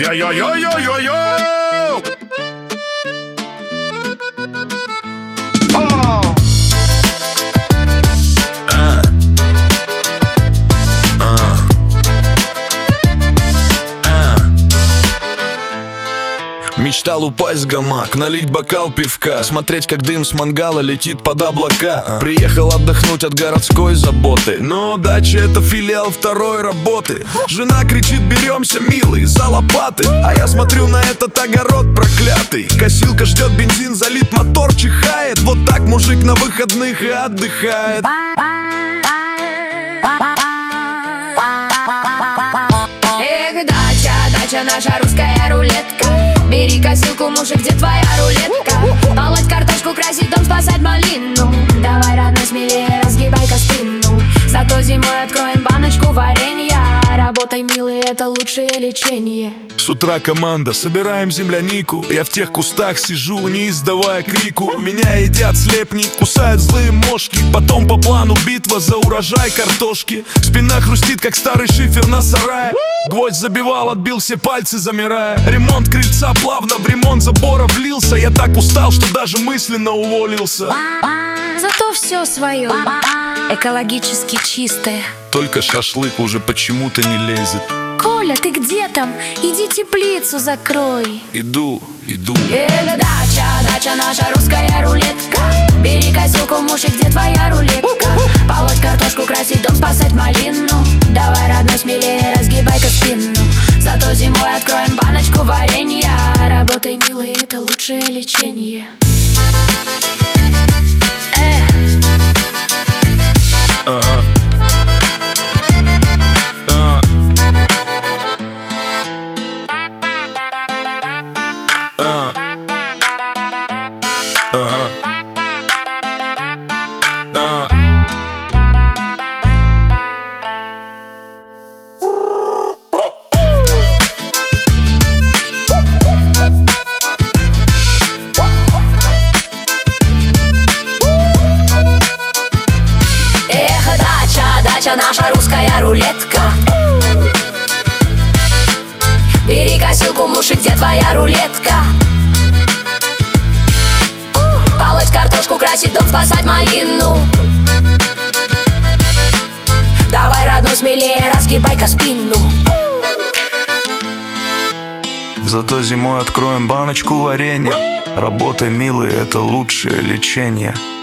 Йо-йо-йо-йо-йо-йо! Мечтал упасть в гамак, налить бокал пивка, смотреть, как дым с мангала летит под облака. Приехал отдохнуть от городской заботы, но дача — это филиал второй работы. Жена кричит: беремся, милый, за лопаты. А я смотрю на этот огород проклятый. Косилка ждет, бензин залит, мотор чихает. Вот так мужик на выходных и отдыхает. Эх, дача наша русская рулетка. Бери косилку, мужик, где твоя рулетка? Полоть картошку, красить дом, спасать малину. Давай, родной, смелее, разгибай-ка спину. Зато зимой откроем баночку варенья. Работай, милый, это лучшее лечение. С утра команда, собираем землянику. Я в тех кустах сижу, не издавая крику. Меня едят слепни, кусают злые мошки. Потом по плану битва за урожай картошки. Спина хрустит, как старый шифер на сарае. Гвоздь забивал, отбил все пальцы, замирая. Ремонт крыльца плавно в ремонт забора влился. Я так устал, что даже мысленно уволился. Зато все свое, экологически чистое. Только шашлык уже почему-то не лезет. Коля, ты где там? Иди теплицу закрой. Иду. Дача наша русская рулетка. Бери косилку, мужик, где твоя рулетка? Полоть картошку, красить дом, спасать малину. Давай, родной, смелее, разгибай-ка спину. Зато зимой откроем баночку варенья. Работай, милый, это лучшее лечение. Дача наша русская рулетка. Бери косилку, мужик, где твоя рулетка? Полоть картошку, красить дом, спасать малину. Давай, родной, смелее, разгибай-ка спину. Зато зимой откроем баночку варенья. Работай, милый, это лучшее лечение.